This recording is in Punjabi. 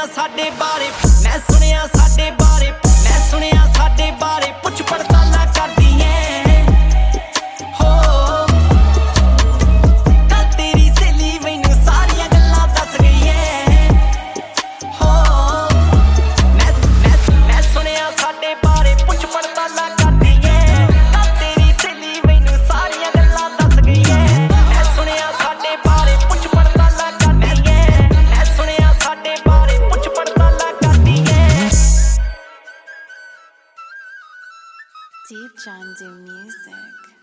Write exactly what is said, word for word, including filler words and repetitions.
ਸੁਣਿਆ ਸਾਡੇ ਬਾਰੇ ਮੈਂ ਸੁਣਿਆ ਸਾਡੇ ਬਾਰੇ ਮੈਂ ਸੁਣਿਆ ਸਾਡੇ ਬਾਰੇ ਪੁੱਛ ਪੜਤਾਲਾਂ ਕਰਦੀ ਐ ਹੋ ਕੱਲ ਤੇਰੀ ਸਹੇਲੀ ਮੈਨੂੰ ਸਾਰੀਆਂ ਗੱਲਾਂ ਦੱਸ ਗਈ ਐ ਹੋ ਮੈਂ ਮੈਂ ਮੈਂ ਸੁਣਿਆ ਸਾਡੇ ਬਾਰੇ ਪੁੱਛ ਪੜਤਾਲਾਂ ਕਰਦੀ ਐ ਕੱਲ ਤੇਰੀ ਸਹੇਲੀ ਮੈਨੂੰ ਸਾਰੀਆਂ ਗੱਲਾਂ ਦੱਸ ਗਈ ਐ ਮੈਂ ਸੁਣਿਆ ਸਾਡੇ ਬਾਰੇ ਪੁੱਛ ਪੜਤਾਲਾਂ ਕਰਦੀ ਐ ਮੈਂ ਸੁਣਿਆ ਸਾਡੇ ਬਾਰੇ ਪੁੱਛ ਪੜਤਾਲਾਂ ਕਰਦੀ ਐ Deep John do music.